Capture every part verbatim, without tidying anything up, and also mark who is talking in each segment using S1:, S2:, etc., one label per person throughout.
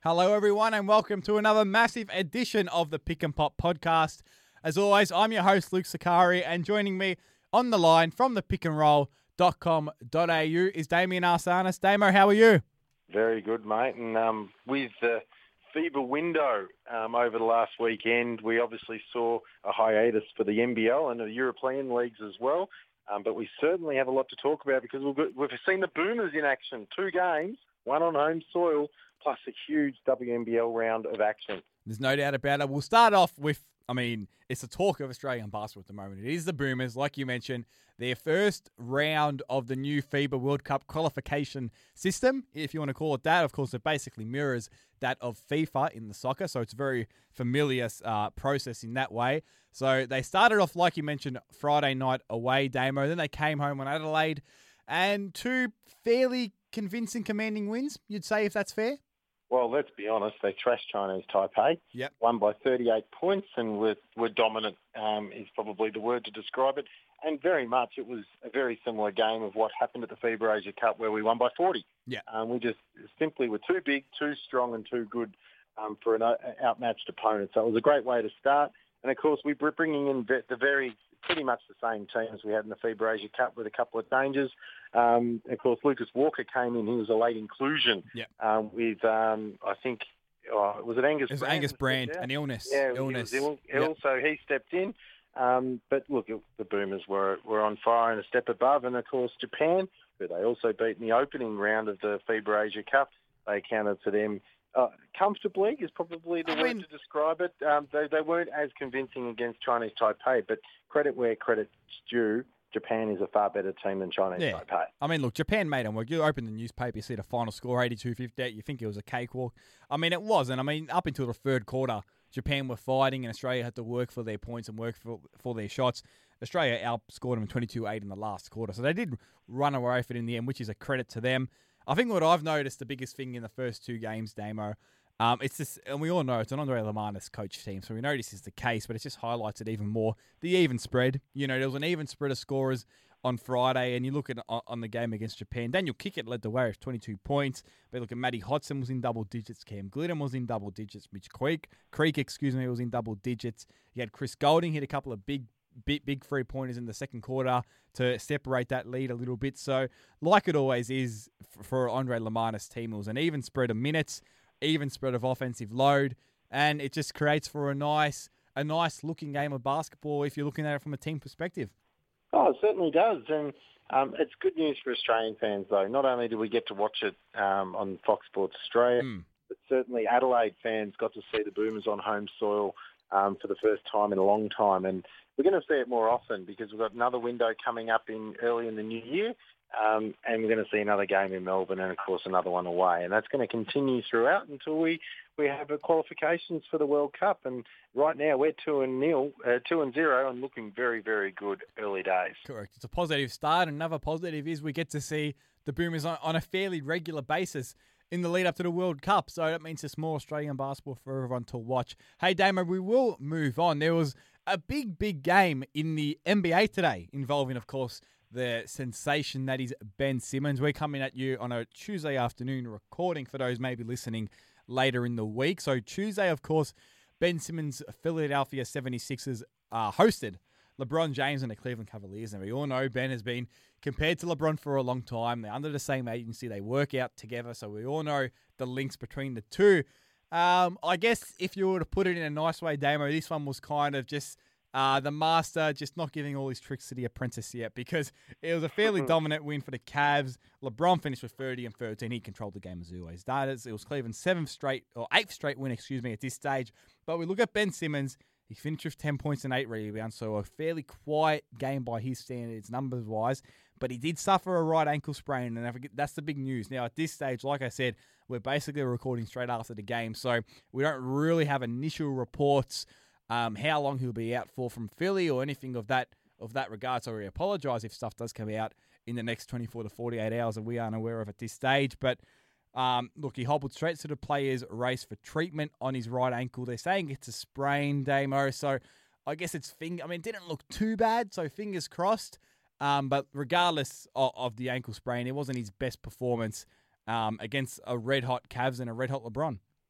S1: Hello, everyone, and welcome to another massive edition of the Pick and Pop podcast. As always, I'm your host, Luke Sakari, and joining me on the line from the pick and roll dot com dot a u is Damien Arsanis. Damo, how are you?
S2: Very good, mate. And um, with the FIBA window um, over the last weekend, we obviously saw a hiatus for the N B L and the European leagues as well. Um, but we certainly have a lot to talk about because we've, got, we've seen the Boomers in action. Two games, one on home soil, plus a huge W N B L round of action.
S1: There's no doubt about it. We'll start off with, I mean, it's the talk of Australian basketball at the moment. It is the Boomers, like you mentioned, their first round of the new FIBA World Cup qualification system, if you want to call it that. Of course, it basically mirrors that of FIFA in the soccer, so it's a very familiar uh, process in that way. So they started off, like you mentioned, Friday night away, Damo. Then they came home on Adelaide, and two fairly convincing, commanding wins, you'd say, if that's fair?
S2: Well, let's be honest, they trashed Chinese Taipei,
S1: yep.
S2: won by thirty-eight points, and were, were dominant, um, is probably the word to describe it. And very much it was a very similar game of what happened at the FIBA Asia Cup where we won by forty.
S1: Yeah.
S2: Um, we just simply were too big, too strong and too good um, for an outmatched opponent. So it was a great way to start. And, of course, we were bringing in the very pretty much the same team as we had in the FIBA Asia Cup with a couple of changes. Um, of course, Lucas Walker came in. He was a late inclusion
S1: yep.
S2: um, with, um, I think, oh, was it Angus
S1: It was
S2: Brand?
S1: Angus Brand,
S2: yeah.
S1: an illness.
S2: Yeah,
S1: illness.
S2: he was ill,
S1: yep.
S2: ill so he stepped in. Um, but, look, the Boomers were, were on fire and a step above. And, of course, Japan, who they also beat in the opening round of the FIBA Asia Cup, they accounted for them uh, comfortably is probably the
S1: I
S2: word
S1: mean,
S2: to describe it. Um, they, they weren't as convincing against Chinese Taipei, but credit where credit's due, Japan is a far better team than Chinese
S1: yeah.
S2: Taipei.
S1: I mean, look, Japan made them work. You open the newspaper, you see the final score, eighty-two fifty-eight. You think it was a cakewalk. I mean, it wasn't. I mean, up until the third quarter, Japan were fighting and Australia had to work for their points and work for, for their shots. Australia outscored them twenty-two eight in the last quarter. So they did run away with it in the end, which is a credit to them. I think what I've noticed, the biggest thing in the first two games, Damo, um, it's just, and we all know it's an Andre Lamanis coach team, so we know this is the case, but it just highlights it even more. The even spread, you know, there was an even spread of scorers on Friday, and you look at on the game against Japan, Daniel Kickett led the way with twenty-two points. But look at Matty Hodson was in double digits, Cam Glidden was in double digits, Mitch Creek, Creek, excuse me, was in double digits. You had Chris Golding hit a couple of big, big, big three pointers in the second quarter to separate that lead a little bit. So, like it always is for Andre Lamanis' team, it was an even spread of minutes, even spread of offensive load, and it just creates for a nice, a nice looking game of basketball if you're looking at it from a team perspective.
S2: Oh, it certainly does. And um, it's good news for Australian fans, though. Not only do we get to watch it um, on Fox Sports Australia, mm. but certainly Adelaide fans got to see the Boomers on home soil um, for the first time in a long time. And we're going to see it more often because we've got another window coming up in early in the new year. Um, and we're going to see another game in Melbourne and, of course, another one away. And that's going to continue throughout until we, we have the qualifications for the World Cup. And right now we're two and nil, uh, two and zero, and looking very, very good early days.
S1: Correct. It's a positive start. Another positive is we get to see the Boomers on, on a fairly regular basis in the lead up to the World Cup. So that means it's more Australian basketball for everyone to watch. Hey, Damo, we will move on. There was a big, big game in the N B A today involving, of course, the sensation that is Ben Simmons. We're coming at you on a Tuesday afternoon recording for those maybe listening later in the week. So Tuesday, of course, Ben Simmons' Philadelphia seventy-sixers uh, hosted LeBron James and the Cleveland Cavaliers. And we all know Ben has been compared to LeBron for a long time. They're under the same agency. They work out together. So we all know the links between the two. Um, I guess if you were to put it in a nice way, Damo, this one was kind of just Uh, the master just not giving all his tricks to the apprentice yet because it was a fairly dominant win for the Cavs. LeBron finished with thirty and thirteen. He controlled the game as he always does. It was Cleveland's seventh straight, or eighth straight win, excuse me, at this stage. But we look at Ben Simmons. He finished with ten points and eight rebounds, so a fairly quiet game by his standards, numbers-wise. But he did suffer a right ankle sprain, and I forget, that's the big news. Now, at this stage, like I said, we're basically recording straight after the game, so we don't really have initial reports Um, how long he'll be out for from Philly or anything of that of that regard. So we apologise if stuff does come out in the next twenty-four to forty-eight hours that we aren't aware of at this stage. But um, look, he hobbled straight to the players' race for treatment on his right ankle. They're saying it's a sprain, Damo. So I guess it's finger. I mean, it didn't look too bad. So fingers crossed. Um, but regardless of, of the ankle sprain, it wasn't his best performance um, against a red hot Cavs and a red hot LeBron.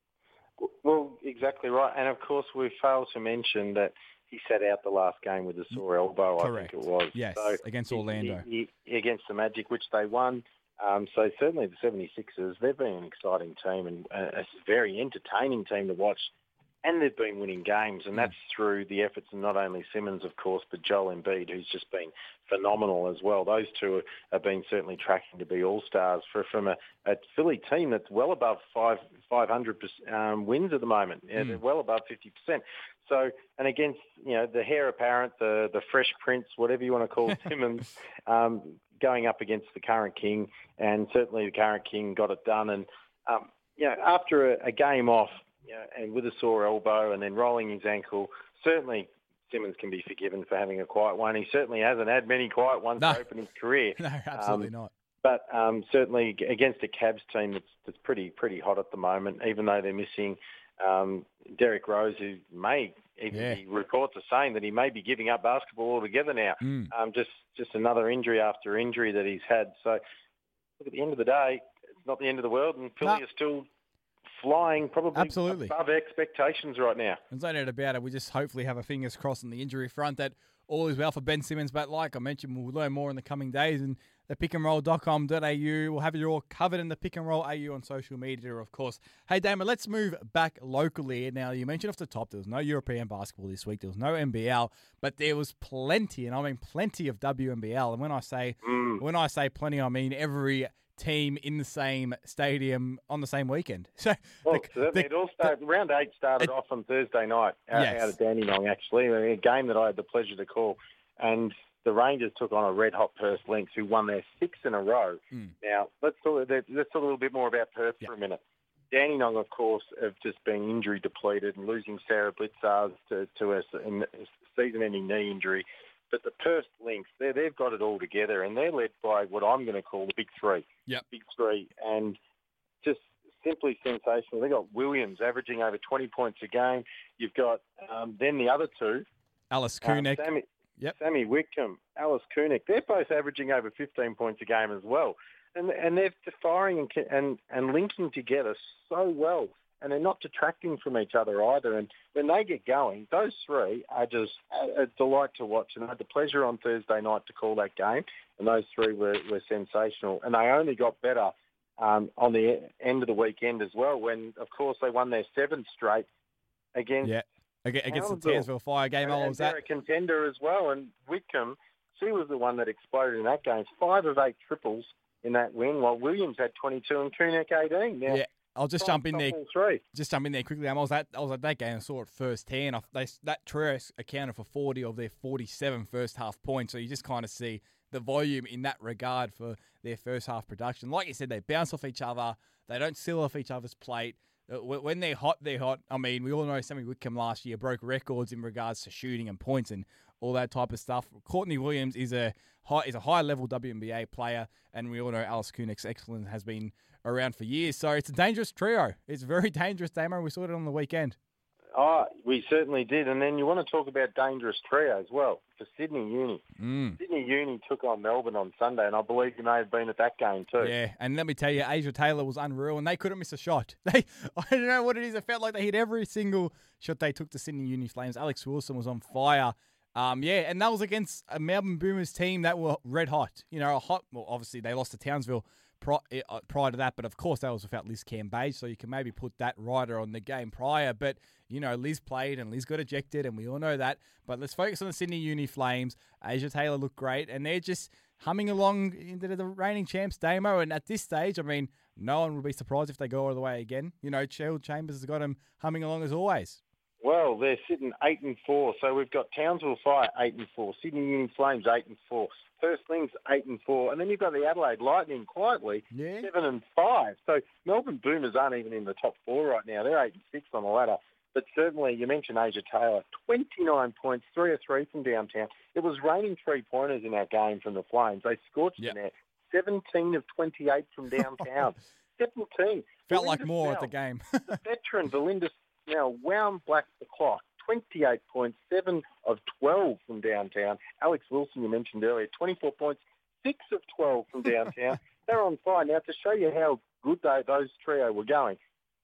S2: Well, exactly right. And, of course, we failed to mention that he sat out the last game with a sore elbow,
S1: Correct.
S2: I think it was.
S1: Yes,
S2: so
S1: against Orlando.
S2: He, he, against the Magic, which they won. Um, so certainly the seventy-sixers, they've been an exciting team and a very entertaining team to watch. And they've been winning games, and that's through the efforts of not only Simmons, of course, but Joel Embiid, who's just been phenomenal as well. Those two have been certainly tracking to be all-stars for, from a, a Philly team that's well above five, 500 um, wins at the moment. Yeah, mm. They're well above fifty percent. So, and against, you know, the heir apparent, the, the fresh prince, whatever you want to call Simmons, um, going up against the current king, and certainly the current king got it done. And, um, you know, after a, a game off, you know, and with a sore elbow and then rolling his ankle, certainly Simmons can be forgiven for having a quiet one. He certainly hasn't had many quiet ones
S1: no.
S2: to open his career.
S1: No, absolutely
S2: um,
S1: not.
S2: But um, certainly against a Cavs team that's, that's pretty pretty hot at the moment, even though they're missing um, Derrick Rose, who may, even
S1: yeah.
S2: the reports are saying that he may be giving up basketball altogether now.
S1: Mm.
S2: Um, just, just another injury after injury that he's had. So look, at the end of the day, it's not the end of the world, and Philly
S1: no.
S2: is still flying probably
S1: Absolutely.
S2: above expectations right now.
S1: There's no doubt about it. We just hopefully have our fingers crossed on the injury front that all is well for Ben Simmons. But like I mentioned, we'll learn more in the coming days. And the pick and roll dot com dot a u, we'll have it all covered in the Pick and Roll A U on social media, of course. Hey, Damon, let's move back locally. Now, you mentioned off the top there was no European basketball this week. There was no N B L, but there was plenty, and I mean plenty of W N B L. And when I say
S2: mm.
S1: when I say plenty, I mean every team in the same stadium on the same weekend. So
S2: well,
S1: the, the,
S2: it all started, round eight started
S1: it,
S2: off on Thursday night out,
S1: yes.
S2: out of Dandenong, actually, a game that I had the pleasure to call. And the Rangers took on a red-hot Perth Lynx, who won their six in a row.
S1: Mm.
S2: Now, let's talk, let's talk a little bit more about Perth
S1: yeah.
S2: for a minute. Dandenong, of course, have just been injury depleted and losing Sarah Blitzars to, to a, a season-ending knee injury. But the Perth Lynx, they've got it all together, and they're led by what I'm going to call the Big Three.
S1: Yep.
S2: Big Three, and just simply sensational. They've got Williams averaging over twenty points a game. You've got um, then the other two.
S1: Alice Kunik.
S2: Um, Sammy,
S1: yep.
S2: Sammy Whitcomb, Alice Kunik. They're both averaging over fifteen points a game as well. And and they're firing and, and, and linking together so well. And they're not detracting from each other either. And when they get going, those three are just a, a delight to watch. And I had the pleasure on Thursday night to call that game, and those three were, were sensational. And they only got better um, on the end of the weekend as well when, of course, they won their seventh straight against
S1: yeah. against the
S2: Townsville.
S1: Townsville Fire game.
S2: And,
S1: oh,
S2: and
S1: was
S2: they're
S1: that?
S2: a contender as well. And Whitcomb, she was the one that exploded in that game. Five of eight triples in that win, while Williams had twenty-two and Kunik eighteen. Now,
S1: yeah. I'll just jump in there.
S2: Three.
S1: Just jump in there quickly. I was at I was at that game. I saw it firsthand. I, they, that trio accounted for forty of their forty-seven first half points. So you just kind of see the volume in that regard for their first half production. Like you said, they bounce off each other. They don't seal off each other's plate. When they're hot, they're hot. I mean, we all know Sammy Whitcomb last year broke records in regards to shooting and points and all that type of stuff. Courtney Williams is a high is a high level W N B A player, and we all know Alice Kunik's excellence has been around for years. So it's a dangerous trio. It's very dangerous, Damo. We saw it on the weekend.
S2: Oh, we certainly did. And then you want to talk about dangerous trio as well for Sydney Uni.
S1: Mm.
S2: Sydney Uni took on Melbourne on Sunday, and I believe you may have been at that game too.
S1: Yeah, and let me tell you, Asia Taylor was unreal, and they couldn't miss a shot. They, I don't know what it is. It felt like they hit every single shot they took to Sydney Uni Flames. Alex Wilson was on fire. Um, yeah, and that was against a Melbourne Boomers team that were red hot. You know, a hot. Well, obviously they lost to Townsville prior, prior to that, but of course that was without Liz Cambage, so you can maybe put that rider on the game prior. But you know, Liz played and Liz got ejected, and we all know that. But let's focus on the Sydney Uni Flames. Asia Taylor looked great, and they're just humming along into the reigning champs, Damo. And at this stage, I mean, no one would be surprised if they go all the way again. You know, Cheryl Chambers has got them humming along as always.
S2: Well, they're sitting eight and four. So we've got Townsville Fire eight and four, Sydney Uni Flames eight and four, Perth Lynx eight and four, and then you've got the Adelaide Lightning quietly
S1: yeah.
S2: seven and five. So Melbourne Boomers aren't even in the top four right now. They're eight and six on the ladder. But certainly, you mentioned Asia Taylor, twenty-nine points, three or three from downtown. It was raining three-pointers in that game from the Flames. They scorched
S1: yep.
S2: in there. seventeen of twenty-eight from downtown. seventeen.
S1: Felt
S2: Belinda
S1: like more
S2: Snell,
S1: at the game.
S2: the veteran Belinda Snell wound back the clock. twenty-eight points, seven of twelve from downtown. Alex Wilson, you mentioned earlier, twenty-four points, six of twelve from downtown. They're on fire. Now, to show you how good they, those trio were going,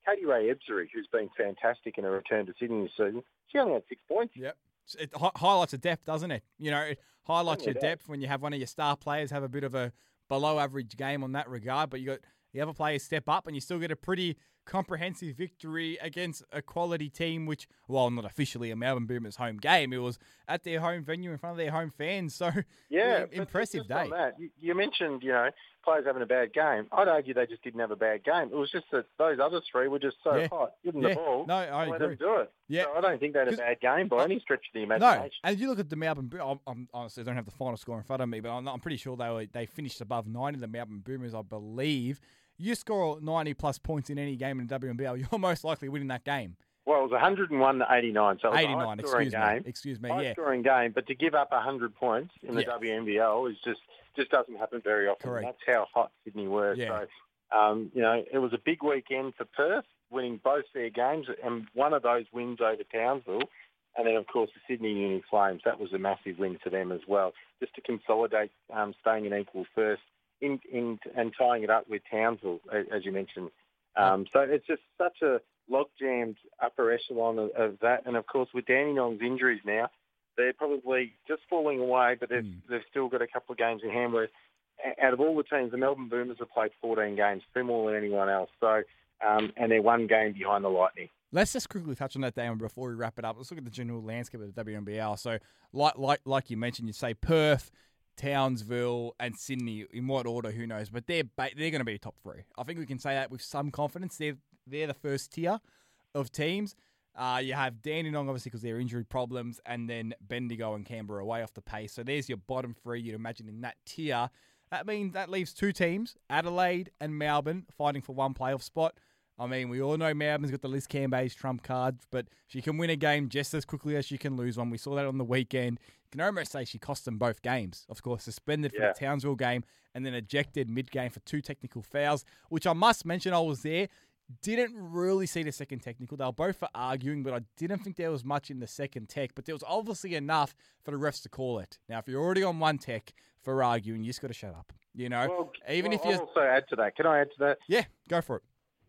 S2: Katie Ray Ebzery, who's been fantastic in her return to Sydney this season, she only had six points.
S1: Yep. It hi- highlights of depth, doesn't it? You know, it highlights
S2: Certainly
S1: your
S2: does.
S1: depth when you have one of your star players have a bit of a below average game on that regard, but you got the other players step up and you still get a pretty comprehensive victory against a quality team, which, well, not officially a Melbourne Boomers home game. It was at their home venue in front of their home fans. So,
S2: Yeah,
S1: im-
S2: but
S1: impressive
S2: just on
S1: day.
S2: that, you, you mentioned, you know, players having a bad game. I'd argue they just didn't have a bad game. It was just that those other three were just so
S1: Yeah.
S2: hot. Give them
S1: Yeah.
S2: the ball.
S1: No, I
S2: and let
S1: agree.
S2: them do it.
S1: Yeah.
S2: So I don't think they had a
S1: 'Cause-
S2: bad game by
S1: uh,
S2: any stretch of the
S1: No,
S2: imagination.
S1: and you look at the Melbourne. Bo- I'm, I'm honestly I don't have the final score in front of me, but I'm, not, I'm pretty sure they were, they finished above ninety. The Melbourne Boomers, I believe. You score ninety plus points in any game in the W N B L, you're most likely winning that game.
S2: Well, it was one hundred and one to eighty-nine, so it was
S1: eighty-nine,
S2: a high-scoring
S1: excuse
S2: game.
S1: me. Excuse me,
S2: High
S1: yeah.
S2: scoring game, but to give up one hundred points in the
S1: Yeah.
S2: W N B L is just just doesn't happen very often.
S1: Correct.
S2: That's how hot Sydney were.
S1: Yeah.
S2: So, um, you know, it was a big weekend for Perth, winning both their games, and one of those wins over Townsville. And then, of course, the Sydney Uni Flames. That was a massive win for them as well, just to consolidate um, staying in equal first in, in, and tying it up with Townsville, a- as you mentioned. Um, so it's just such a log-jammed upper echelon of, of that. And, of course, with Danny Nong's injuries now, they're probably just falling away, but they've,
S1: Mm.
S2: they've still got a couple of games in hand where, a- out of all the teams, the Melbourne Boomers have played fourteen games, three more than anyone else. So, um, and they're one game behind the Lightning.
S1: Let's just quickly touch on that, Damon, before we wrap it up. Let's look at the general landscape of the W N B L. So, like like like you mentioned, you say Perth, Townsville, and Sydney. In what order, who knows? But they're ba- they're going to be top three. I think we can say that with some confidence. They're they're the first tier of teams. Uh, you have Dandenong, obviously, because their injury problems, and then Bendigo and Canberra away off the pace. So there's your bottom three. You'd imagine in that tier. That means that leaves two teams, Adelaide and Melbourne, fighting for one playoff spot. I mean, we all know Melbourne's got the Liz Cambage trump card, but she can win a game just as quickly as she can lose one. We saw that on the weekend. You can almost say she cost them both games. Of course, suspended for
S2: Yeah.
S1: the Townsville game and then ejected mid-game for two technical fouls, which I must mention I was there. Didn't really see the second technical. They were both for arguing, but I didn't think there was much in the second tech. But there was obviously enough for the refs to call it. Now, if you're already on one tech for arguing, you just got to shut up. You know,
S2: Well,
S1: even
S2: well,
S1: if you
S2: I'll also add to that. Can I add to that?
S1: yeah, go for it.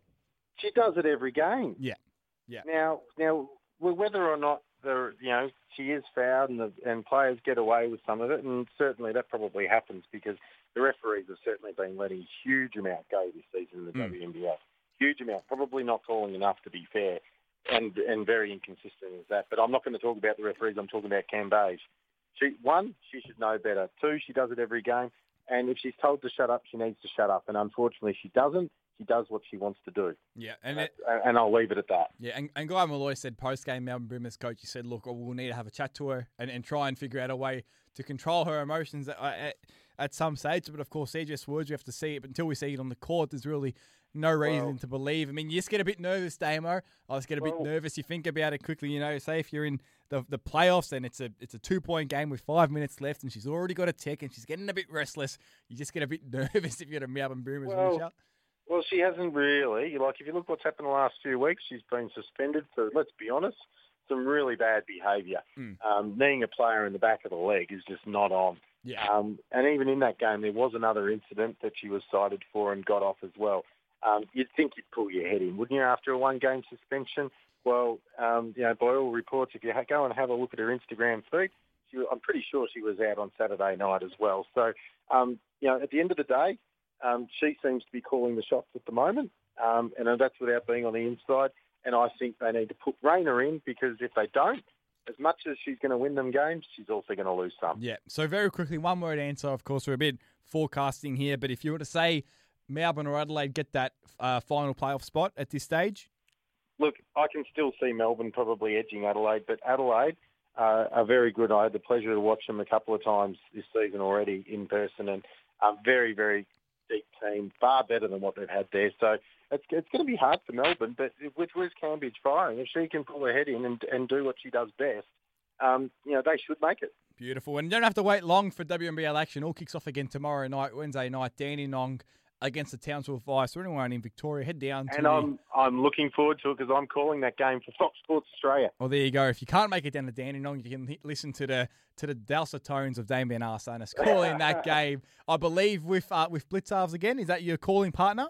S2: She does it every game.
S1: Yeah, yeah.
S2: Now, now, well, whether or not the you know she is fouled and the, and players get away with some of it, and certainly that probably happens because the referees have certainly been letting a huge amount go this season in the
S1: Mm.
S2: W N B L. Huge amount, probably not calling enough to be fair, and and very inconsistent as that. But I'm not going to talk about the referees. I'm talking about Cambage. She one, she should know better. Two, she does it every game, and if she's told to shut up, she needs to shut up. And unfortunately, she doesn't. She does what she wants to do.
S1: Yeah, and
S2: Uh,
S1: it,
S2: and I'll leave it at that.
S1: yeah, and, and Guy Malloy said post-game, Melbourne Boomers coach, he said, look, we'll need to have a chat to her and, and try and figure out a way to control her emotions at, at, at some stage. But, of course, they're just words. We have to see it. But until we see it on the court, there's really no reason
S2: Well-
S1: to believe. I mean, you just get a bit nervous, Damo. I just get a bit
S2: Well-
S1: nervous. You think about it quickly. You know, say if you're in the the playoffs and it's a it's a two-point game with five minutes left and she's already got a tick and she's getting a bit restless, you just get a bit nervous if you're the Melbourne Boomers.
S2: Well,
S1: reach out.
S2: Well, she hasn't really. Like, if you look what's happened the last few weeks, she's been suspended for, let's be honest, some really bad behaviour.
S1: Mm.
S2: Um, kneeing a player in the back of the leg is just not on.
S1: Yeah.
S2: Um, and even in that game, there was another incident that she was cited for and got off as well. Um, you'd think you'd pull your head in, wouldn't you, after a one-game suspension? Well, um, you know, by all reports, if you ha- go and have a look at her Instagram feed, she, I'm pretty sure she was out on Saturday night as well. So, um, you know, at the end of the day, Um, she seems to be calling the shots at the moment, um, and that's without being on the inside. And I think they need to put Rayner in because if they don't, as much as she's going to win them games, she's also going to lose some.
S1: Yeah. So very quickly, one word answer. Of course, we're a bit forecasting here, but if you were to say Melbourne or Adelaide get that uh, final playoff spot at this stage,
S2: Look, I can still see Melbourne probably edging Adelaide, but Adelaide uh, are very good. I had the pleasure to watch them a couple of times this season already in person, and um, very, very deep team, far better than what they've had there. So it's, it's going to be hard for Melbourne, but with Liz Cambage firing, if she can pull her head in and, and do what she does best, um, you know, they should make it.
S1: beautiful. And you don't have to wait long for W N B L action. All kicks off again tomorrow night, Wednesday night. Dandenong against the Townsville Vice. So anyone in Victoria, head down to
S2: And
S1: the...
S2: I'm I'm looking forward to it because I'm calling that game for Fox Sports Australia.
S1: Well, there you go. If you can't make it down to Dandenong, you can h- listen to the to the dulcet tones of Damien Arsenis calling that game. I believe with uh, with Blitzarves again. Is that your calling partner?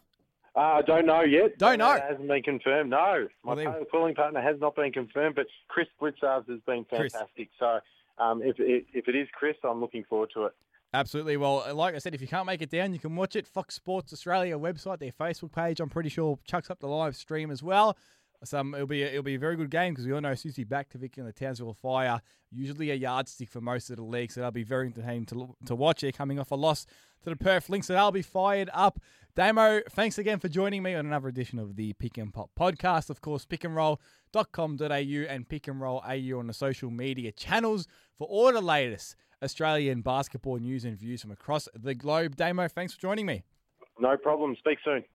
S2: Uh, I don't know yet.
S1: Don't know.
S2: It hasn't been confirmed. No, my
S1: Well, they-
S2: pooling partner has not been confirmed, but Chris Blitzarves has been
S1: Chris.
S2: fantastic. So um, if, if if it is Chris, I'm looking forward to it.
S1: Absolutely. Well, like I said, if you can't make it down, you can watch it. Fox Sports Australia website, their Facebook page, I'm pretty sure chucks up the live stream as well. Some it'll be a, it'll be a very good game because we all know Susie Baktovic and the Townsville Fire usually a yardstick for most of the league, so that'll be very entertaining to to watch. They're coming off a loss to the Perth Lynx, so they'll be fired up. Damo, thanks again for joining me on another edition of the Pick and Pop podcast. Of course, pick and roll dot com dot a u and Pick and Roll A U on the social media channels for all the latest Australian basketball news and views from across the globe. Damo, thanks for joining me.
S2: No problem. Speak soon.